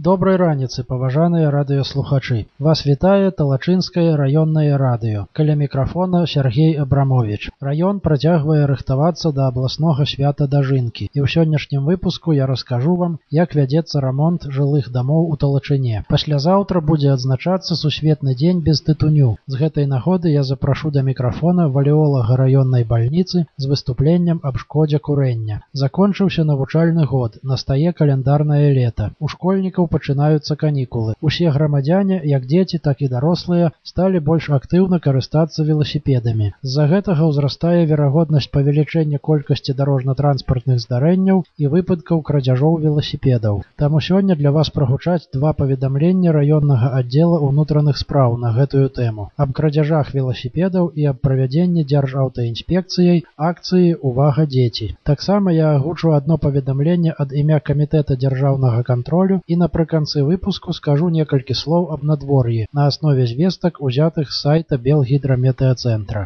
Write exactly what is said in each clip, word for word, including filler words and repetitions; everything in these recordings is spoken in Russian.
Добрай раніцы, паважаныя радыёслухачы. Вас вітае Талачынскае раённае радыё. Каля мікрафона Сергей Абрамович. Раён працягвае рыхтавацца да абласнога свята Дажынкі. І ў сённяшнім выпуску я раскажу вам, як вядзецца рамонт жылых дамоў у Талачыне. Паслязаўтра будзе адзначацца сусветны дзень без тытуню. З гэтай нагоды я запрашу да мікрафона валеолага раённай бальніцы з выступленнем аб шкодзе курэння. Закончыўся навучальны год, настае каляндарнае лета. У школьнікаў пачынаюцца канікулы. Усе грамадзяне, як дзеці, так і дарослыя, сталі больш актыўна карыстацца веласіпедамі. З-за гэтага ўзрастае верагоднасць павелічэння колькасці дарожна-транспартных здарэнняў і выпадкаў крадзяжоў веласіпедаў. Таму сёння для вас прагучаць два паведамлення раённага аддзела ўнутраных спраў на гэтую тэму. Аб крадзяжах веласіпедаў і аб правядзенні дзяржаўтаінспекцыяй акцыі «Увага, дзеці». Таксама я агучу адно паведамленне ад імя Камітэта дзяржаўнага кантролю і напрыканцы выпуску скажу некалькі слоў аб надвор'і на аснове звестак, узятых з сайта Белгідраметэацэнтра.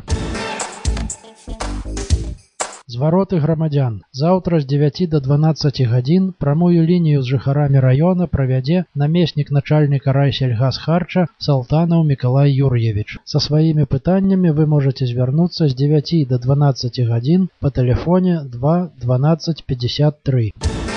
Звароты грамадзян. Заўтра з дзевяці да дванаццаці гадзін прамую лінію з жыхарамі раёна правядзе намеснік начальніка райсельгасхарча Салтанаў Мікалай Юр'евіч. Са сваімі пытаннямі вы можаце звярнуцца з дзевяці да дванаццаці гадзін па тэлефоне два дванаццаць пятьдесят три.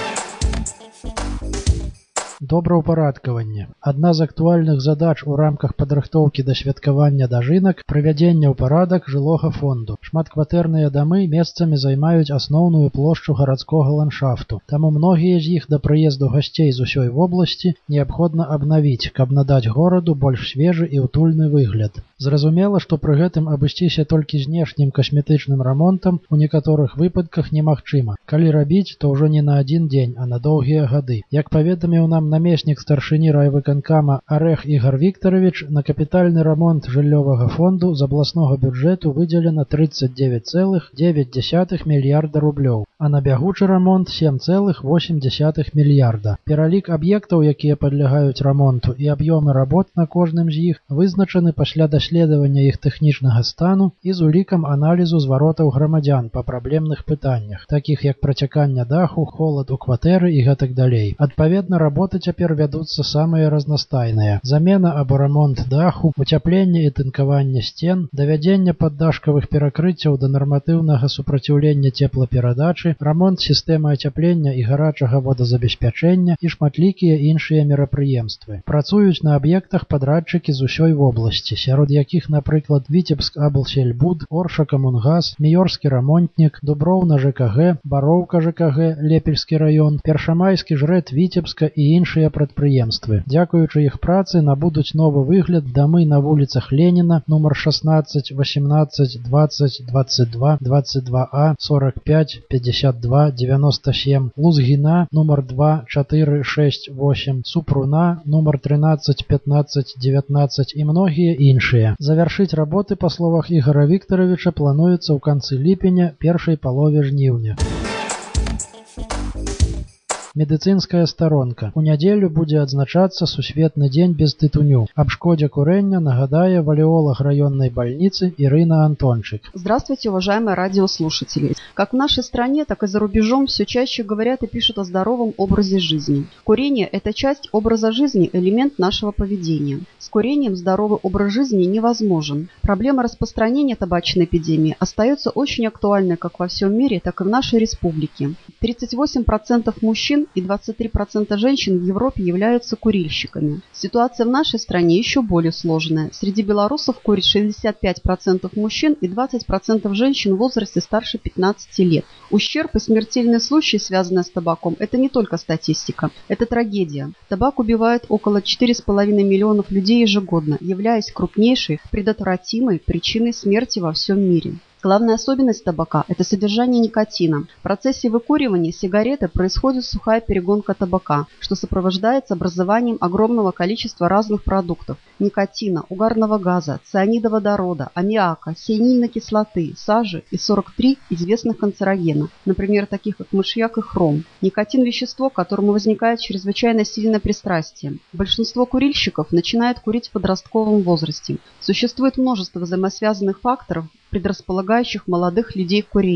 Добраўпарадкаванне. Адна з актуальных задач у рамках падрыхтоўкі да святкавання дажынак прывядзення ў парадак жылога фонду. Шматкватэрныя дамы месцамі займаюць асноўную плошчу гарадскога ландшафту. Таму многія з іх да прыезду гасцей з усёй вобласці неабходна абнавіць, каб надаць гораду больш свежы і ўтульны выгляд. Зразумела, што пры гэтым абысціся толькі знешнім касметычным рамонтам у некаторых выпадках немагчыма. Калі рабіць, то ўжо не на адзін дзень, а на доўгія гады. Як паведаміў нам намеснік старшыні райвыканкама Арэх Ігар Віктарович, на капітальны рамонт жыллёвага фонду з абласнога бюджэту выдзелена тридцать девять целых девять десятых мільярда рублёў, а на бягучы рамонт сем целых восемь десятых мільярда. Пералік аб'ектаў, якія падлягаюць рамонту, і аб'ёмы работ на кожным з іх вызначаны пасля даследавання іх тэхнічнага стану і з улікам аналізу зваротаў грамадзян па праблемных пытаннях, такіх як працякання даху, холад у кватэры і гэтак далей. Адпаведна, работы цяпер вядуцца самыя разнастайныя. Замена або рамонт даху, уцяпленне і тынкаванне сцен, давядзенне паддашкавых перакрыццяў да нарматыўнага супраціўлення цеплаперадачы, рамонт сістэмы ацяплення і гарачага водазабеспячэння і шматлікія іншыя мерапрыемствы. Працуюць на аб'ектах падрадчыкі з усёй вобласці, сярод якіх, напрыклад, Віцебск аблсельбуд, Орша камунгаз, Міёрскі рамонтнік, Дуброўна ЖКГ, Бароўка ЖКГ, Лепельскі раён, Першамайскі жрэт Віцебска і іншыя прадпрыемствы. Дзякуючы іх працы набудуць новы выгляд дамы на вуліцах Леніна нумар шестнадцать, восемнадцать, двадцать, двадцать два, двадцать два А, сорок пять, пятьдесят два, девяносто семь, Лузгіна нумар два, четыре, шесть, восемь, Супруна нумар тринадцать, пятнадцать, девятнадцать і многія іншыя. Завяршыць работы, па словах Ігара Віктаровича, плануецца ў канцы ліпеня, першай палове жніўня. Медыцынская старонка. У нядзелю будзе адзначацца сусветны дзень без тытуню. Аб шкодзе курення нагадае валеолог раённой больницы Ирина Антончик. Здравствуйте, уважаемые радиослушатели. Как в нашей стране, так и за рубежом все чаще говорят и пишут о здоровом образе жизни. Курение – это часть образа жизни, элемент нашего поведения. С курением здоровый образ жизни невозможен. Проблема распространения табачной эпидемии остается очень актуальной как во всем мире, так и в нашей республике. тридцать восемь процентов мужчин и двадцать три процента женщин в Европе являются курильщиками. Ситуация в нашей стране еще более сложная. Среди белорусов курит шестьдесят пять процентов мужчин и двадцать процентов женщин в возрасте старше пятнадцати лет. Ущерб и смертельные случаи, связанные с табаком, это не только статистика, это трагедия. Табак убивает около четырёх с половиной миллионов людей ежегодно, являясь крупнейшей предотвратимой причиной смерти во всем мире. Главная особенность табака – это содержание никотина. В процессе выкуривания сигареты происходит сухая перегонка табака, что сопровождается образованием огромного количества разных продуктов – никотина, угарного газа, цианида водорода, аммиака, сианильной кислоты, сажи и сорок три известных канцерогена, например, таких как мышьяк и хром. Никотин – вещество, к которому возникает чрезвычайно сильное пристрастие. Большинство курильщиков начинают курить в подростковом возрасте. Существует множество взаимосвязанных факторов, предрасполагающих молодых людей к курению.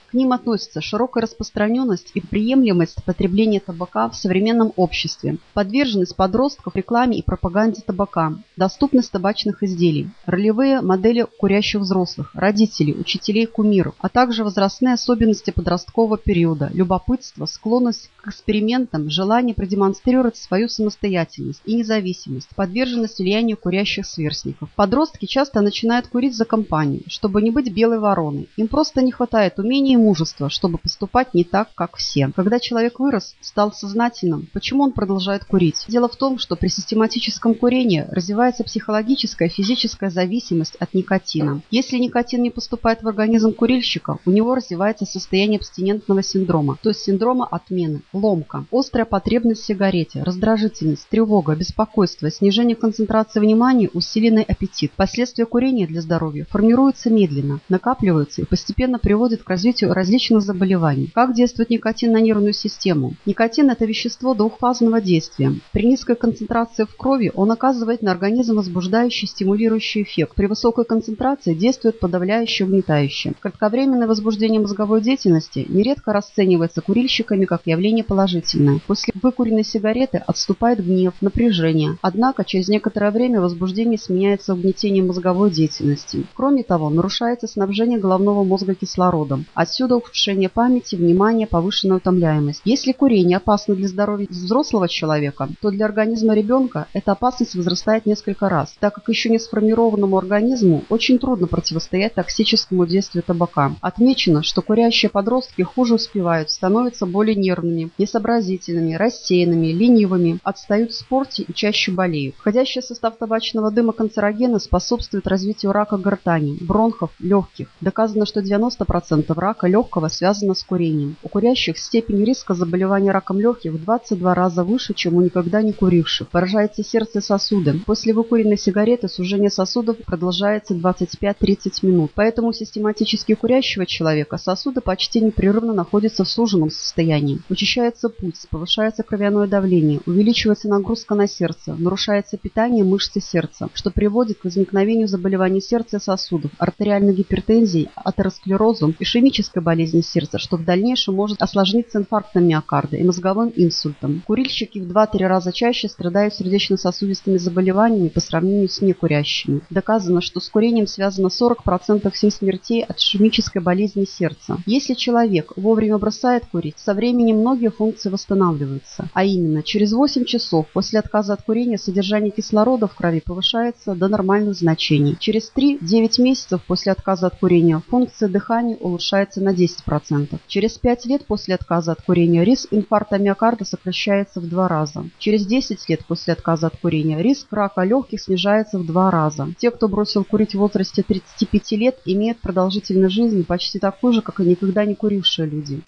К ним относятся широкая распространенность и приемлемость потребления табака в современном обществе, подверженность подростков рекламе и пропаганде табака, доступность табачных изделий, ролевые модели курящих взрослых, родителей, учителей, кумиров, а также возрастные особенности подросткового периода, любопытство, склонность к экспериментам, желание продемонстрировать свою самостоятельность и независимость, подверженность влиянию курящих сверстников. Подростки часто начинают курить за компанию, чтобы не быть белой вороной. Им просто не хватает умения и мужества, чтобы поступать не так, как все. Когда человек вырос, стал сознательным, почему он продолжает курить? Дело в том, что при систематическом курении развивается психологическая и физическая зависимость от никотина. Если никотин не поступает в организм курильщика, у него развивается состояние абстинентного синдрома, то есть синдрома отмены, ломка, острая потребность в сигарете, раздражительность, тревога, беспокойство, снижение концентрации внимания, усиленный аппетит. Последствия курения для здоровья формируются медленно, накапливаются и постепенно приводят к развитию различных заболеваний. Как действует никотин на нервную систему? Никотин – это вещество двухфазного действия. При низкой концентрации в крови он оказывает на организм возбуждающий, стимулирующий эффект. При высокой концентрации действует подавляюще, угнетающе. Кратковременное возбуждение мозговой деятельности нередко расценивается курильщиками как явление положительное. После выкуренной сигареты отступает гнев, напряжение. Однако через некоторое время возбуждение сменяется угнетением мозговой деятельности. Кроме того, нарушается снабжение головного мозга кислородом. Отсюда ухудшение памяти, внимания, повышенная утомляемость. Если курение опасно для здоровья взрослого человека, то для организма ребенка эта опасность возрастает несколько раз, так как еще не сформированному организму очень трудно противостоять токсическому действию табака. Отмечено, что курящие подростки хуже успевают, становятся более нервными, несообразительными, рассеянными, ленивыми, отстают в спорте и чаще болеют. Входящий в состав табачного дыма канцерогены способствуют развитию рака гортани, бронхов, легких. Доказано, что девяносто процентов рака легкого связано с курением. У курящих степень риска заболевания раком легких в двадцать два раза выше, чем у никогда не куривших. Поражается сердце и сосуды. После выкуренной сигареты сужение сосудов продолжается двадцать пять-тридцать минут. Поэтому у систематически курящего человека сосуды почти непрерывно находятся в суженном состоянии. Учащается пульс, повышается кровяное давление, увеличивается нагрузка на сердце, нарушается питание мышцы сердца, что приводит к возникновению заболеваний сердца и сосудов, артериальной гипертензии, атеросклерозу, ишемической болезни сердца, что в дальнейшем может осложниться инфарктом миокарда и мозговым инсультом. Курильщики в два-три раза чаще страдают сердечно-сосудистыми заболеваниями по сравнению с некурящими. Доказано, что с курением связано сорок процентов всех смертей от ишемической болезни сердца. Если человек вовремя бросает курить, со временем многие функции восстанавливаются. А именно, через восемь часов после отказа от курения содержание кислорода в крови повышается до нормальных значений. Через три-девять месяцев после отказа от курения функция дыхания улучшается на десять процентов. Через пять лет после отказа от курения риск инфаркта миокарда сокращается в два раза. Через десять лет после отказа от курения риск рака легких снижается в два раза. Те, кто бросил курить в возрасте тридцати пяти лет, имеют продолжительность жизни почти такую же, как и никогда не курившие люди.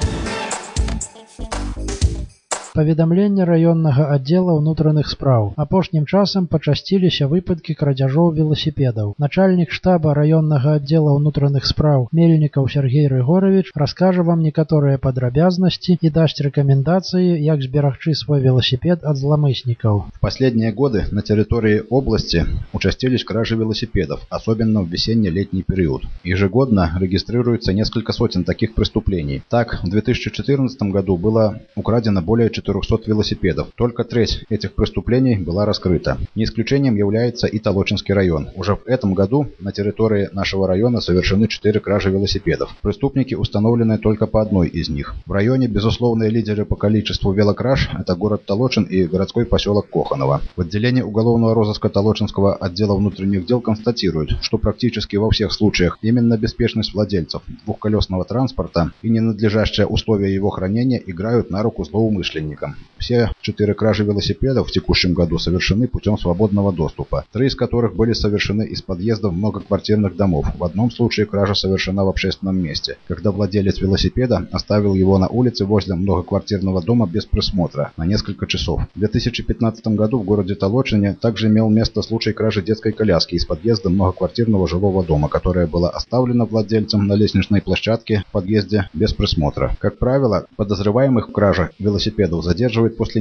Паведамленне раённага аддзела ўнутраных спраў. Апошнім часам пачасціліся выпадкі крадзяжоў веласіпедаў. Начальнік штаба раённага аддзела ўнутраных спраў Мельнікаў Сергей Рыгорович раскажа вам некаторыя падрабязнасці і дасць рэкамендацыі, як зберагчы свой велосипед от зломысников. В последние годы на территории области участились кражи велосипедов, особенно в весенне-летний период. Ежегодно регистрируется несколько сотен таких преступлений. Так, в две тысячи четырнадцатом году было украдено более четырехсот велосипедов. Только треть этих преступлений была раскрыта. Не исключением является и Толочинский район. Уже в этом году на территории нашего района совершены четыре кражи велосипедов. Преступники установлены только по одной из них. В районе безусловные лидеры по количеству велокраж – это город Толочин и городской поселок Коханово. В отделении уголовного розыска Толочинского отдела внутренних дел констатируют, что практически во всех случаях именно беспечность владельцев двухколесного транспорта и ненадлежащие условия его хранения играют на руку злоумышленникам. Все четыре кражи велосипедов в текущем году совершены путем свободного доступа, три из которых были совершены из подъездов многоквартирных домов. В одном случае кража совершена в общественном месте, когда владелец велосипеда оставил его на улице возле многоквартирного дома без присмотра на несколько часов. В две тысячи пятнадцатом году в городе Толочине также имел место случай кражи детской коляски из подъезда многоквартирного жилого дома, которая была оставлена владельцем на лестничной площадке в подъезде без присмотра. Как правило, подозреваемых в краже велосипедов задерживают после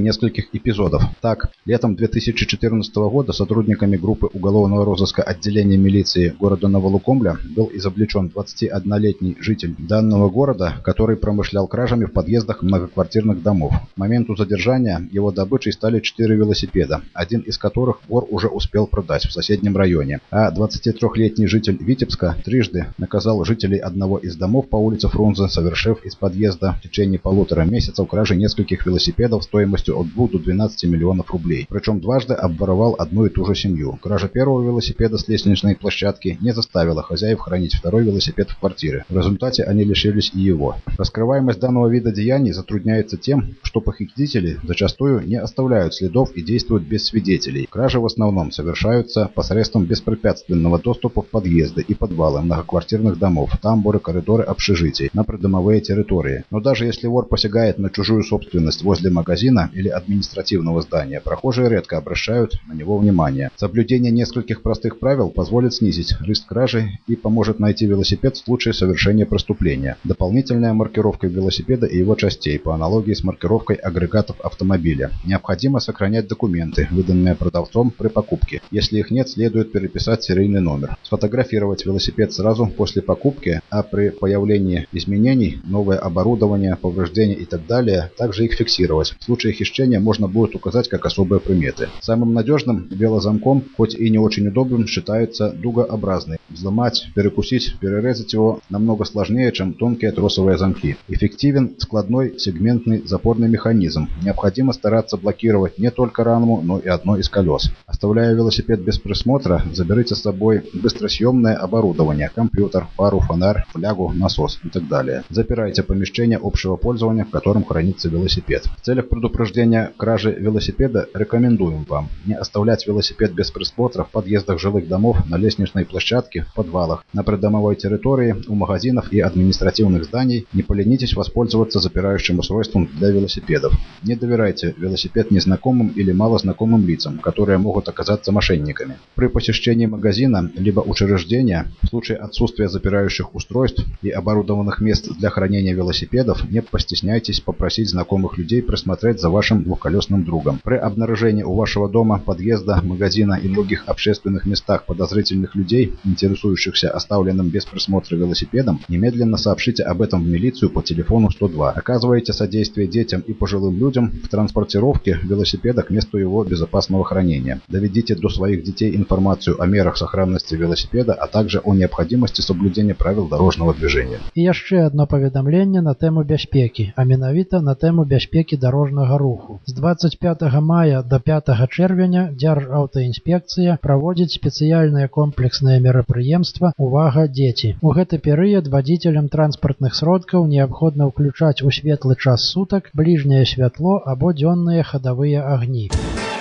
нескольких эпизодов. Так, летом две тысячи четырнадцатого года сотрудниками группы уголовного розыска отделения милиции города Новолукомля был изобличен двадцатиоднолетний житель данного города, который промышлял кражами в подъездах многоквартирных домов. К моменту задержания его добычей стали четыре велосипеда, один из которых вор уже успел продать в соседнем районе. А двадцатитрёхлетний житель Витебска трижды наказал жителей одного из домов по улице Фрунзе, совершив из подъезда в течение полутора месяцев кражи нескольких велосипедов стоимостью от двух до двенадцати миллионов рублей. Причем дважды обворовал одну и ту же семью. Кража первого велосипеда с лестничной площадки не заставила хозяев хранить второй велосипед в квартире. В результате они лишились и его. Раскрываемость данного вида деяний затрудняется тем, что похитители зачастую не оставляют следов и действуют без свидетелей. Кражи в основном совершаются посредством беспрепятственного доступа в подъезды и подвалы многоквартирных домов, тамбуры, коридоры общежитий, на придомовые территории. Но даже если вор посягает на чужую собственность возле магазина или административного здания, прохожие редко обращают на него внимание. Соблюдение нескольких простых правил позволит снизить риск кражи и поможет найти велосипед в случае совершения преступления. Дополнительная маркировка велосипеда и его частей по аналогии с маркировкой агрегатов автомобиля. Необходимо сохранять документы, выданные продавцом при покупке. Если их нет, следует переписать серийный номер. Сфотографировать велосипед сразу после покупки, а при появлении изменений, новое оборудование, повреждения и так далее, также их фиксировать. В случае хищения можно будет указать как особые приметы. Самым надежным велозамком, хоть и не очень удобным, считается дугообразный. Взломать, перекусить, перерезать его намного сложнее, чем тонкие тросовые замки. Эффективен складной сегментный запорный механизм. Необходимо стараться блокировать не только раму, но и одно из колес. Оставляя велосипед без присмотра, заберите с собой быстросъемное оборудование, компьютер, фару, фонарь, флягу, насос и так далее. Запирайте помещение общего пользования, в котором хранится велосипед. В целях предупреждения кражи велосипеда рекомендуем вам не оставлять велосипед без присмотра в подъездах жилых домов, на лестничной площадке, в подвалах, на придомовой территории, у магазинов и административных зданий. Не поленитесь воспользоваться запирающим устройством для велосипедов. Не доверяйте велосипед незнакомым или малознакомым лицам, которые могут оказаться мошенниками. При посещении магазина либо учреждения, в случае отсутствия запирающих устройств и оборудованных мест для хранения велосипедов, не постесняйтесь попросить знакомых людей присмотреть за вашим двухколесным другом. При обнаружении у вашего дома, подъезда, магазина и других общественных местах подозрительных людей, интересующихся оставленным без присмотра велосипедом, немедленно сообщите об этом в милицию по телефону сто два. Оказывайте содействие детям и пожилым людям в транспортировке велосипеда к месту его безопасного хранения. Доведите до своих детей информацию о мерах сохранности велосипеда, а также о необходимости соблюдения правил дорожного движения. І яшчэ одно паведамленне на тэму бяспекі, а менавіта на тэму бяспекі дарожнага руху. З двадцать пятого мая до пятого чэрвеня Дзяржаўтаінспекцыя праводзіць спецыяльнае комплекснае мерапрыемства «Увага, дзеці». У гэты перыяд вадзіцелям транспартных сродкаў неабходна ўключаць у светлы час сутак бліжняе святло або дзённыя хадавыя агні.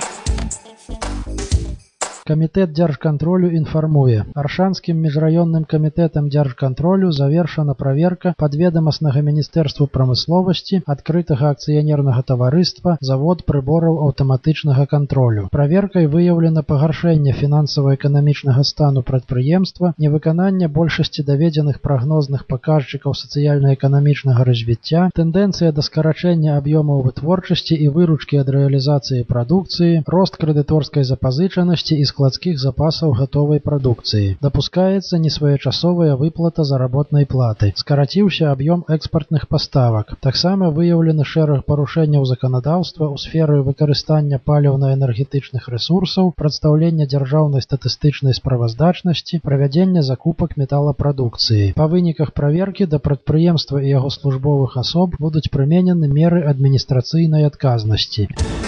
Камітэт дзяржкантролю інфармуе. Аршанскім міжраённым камітэтам дзяржкантролю завершана праверка падведанаснага Міністэрству прамысловасці адкрытага акцыянернага таварыства «Завод прыбораў аўтаматычнага кантролю». Праверкай выяўлена пагаршэнне фінансава-эканамічнага стану прадпрыемства, невыкананне большасці даведзеных прагнозных паказчыкаў сацыяльна-эканамічнага развіцця, тэндэнцыя да скарачэння аб'ёмаў вытворчасці і выручкі ад рэалізацыі прадукцыі, рост крэдыторскай запазычанасці і складскіх запасаў гатовай прадукцыі. Дапускаецца несвоечасовая выплата заработнай платы. Скараціўся аб'ём экспартных паставак. Таксама выяўлены шэраг парушэнняў заканадаўства ў сферы выкарыстання паліўна-энергетычных рэсурсаў, прадстаўлення дзяржаўнай статыстычнай справаздачнасці, правядзення закупак металапрадукцыі. Па выніках праверкі да прадпрыемства і яго службовых асоб будуць прыменены меры адміністрацыйнай адказнасці.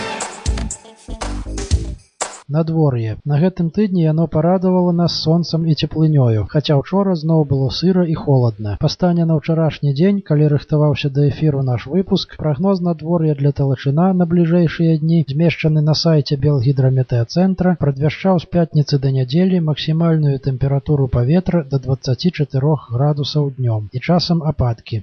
Надвор'е. На гэтым тыдні яно парадавала нас сонцам і цеплынёю, хаця ўчора зноў было сыра і холадна. Па стане на ўчарашні дзень, калі рыхтаваўся да эфіру наш выпуск, прагноз надвор'я для Талачына на бліжэйшыя дні, змешчаны на сайце Белгідраметэацэнтра, прадвяшчаў з пятніцы да нядзелі максімальную тэмпературу паветра да дваццаці чатырох градусаў днём і часам ападкі.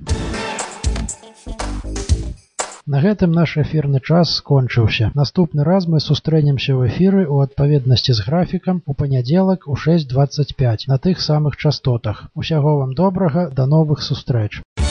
На гэтым наш эфірны час скончыўся. Наступны раз мы сустрэнемся ў эфіры ў адпаведнасці з графікам у панядзелак у шэсць дваццаць пяць на тых самых частотах. Усяго вам добрага, да новых сустрэч.